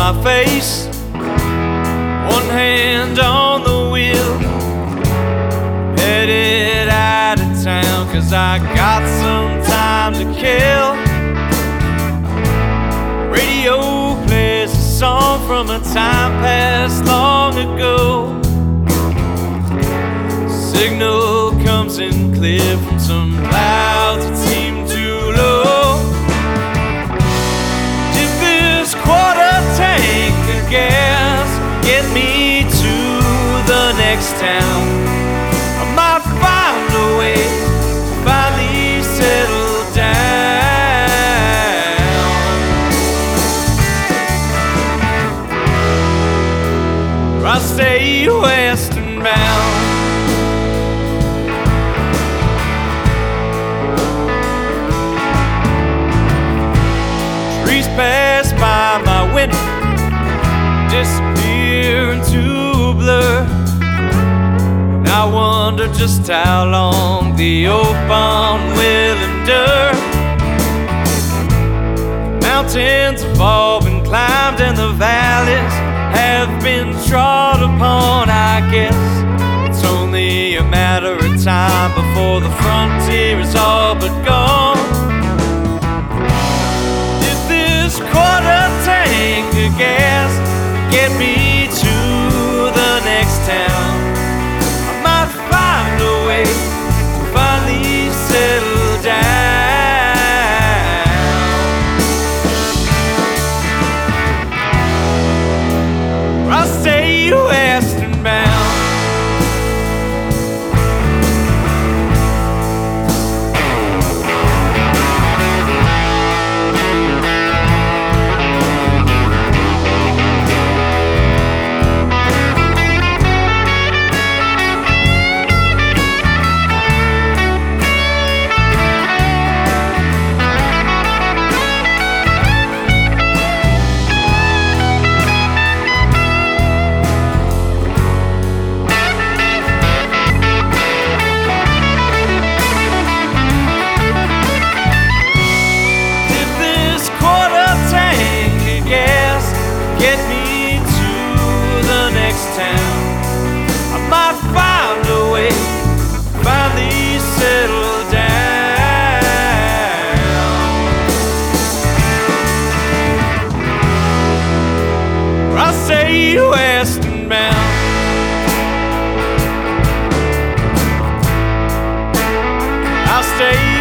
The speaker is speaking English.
my face, one hand on the wheel, headed out of town 'cause I got some time to kill. Radio plays a song from a time past long ago. Signal comes in clear from some clouds that seem too low. Did this quarter tank of gas get me to the next town? I might find a way to finally settle down. Or I stay western bound. Pass by my window, disappear into a blur. And I wonder just how long the old barn will endure. Mountains have all been climbed and the valleys have been trod upon. I guess it's only a matter of time before the frontier is all but gone. Quarter tank of gas get me to the next town. I might find a way to finally settle down. Or I stay western bound. Get me to the next town. I might find a way to finally settle down. Or I stay western bound. I'll stay